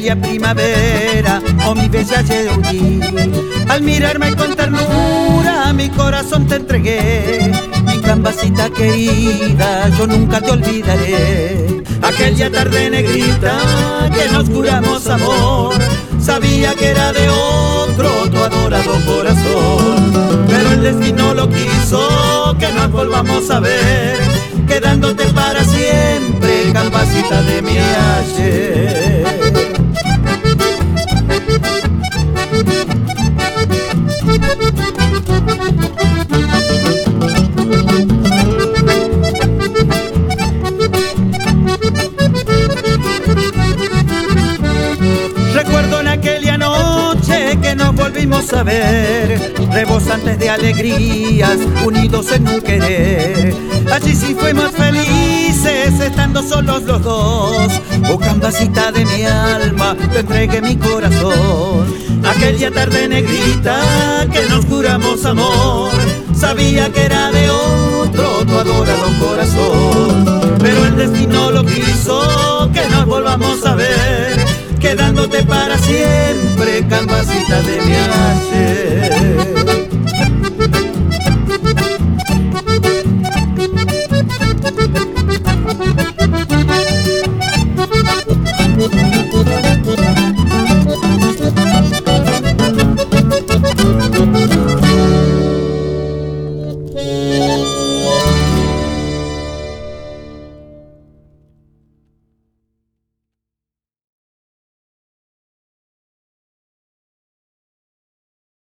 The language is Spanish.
aquella primavera, oh mi bella Yehurí. Al mirarme con ternura mi corazón te entregué, mi cambacita querida, yo nunca te olvidaré. Aquella tarde negrita que nos juramos amor, sabía que era de otro tu adorado corazón, pero el destino lo quiso que nos volvamos a ver, quedándote para siempre, cambacita de mi ayer. Recuerdo en aquella noche que nos volvimos a ver, rebosantes de alegrías, unidos en un querer. Allí sí fuimos felices, estando solos los dos. Oh cambacita de mi alma, te entregué mi corazón. Aquella tarde negrita que nos juramos amor, sabía que era de otro tu adorado corazón, pero el destino lo quiso que nos volvamos a ver, quedándote para siempre, cambacita de mi ayer.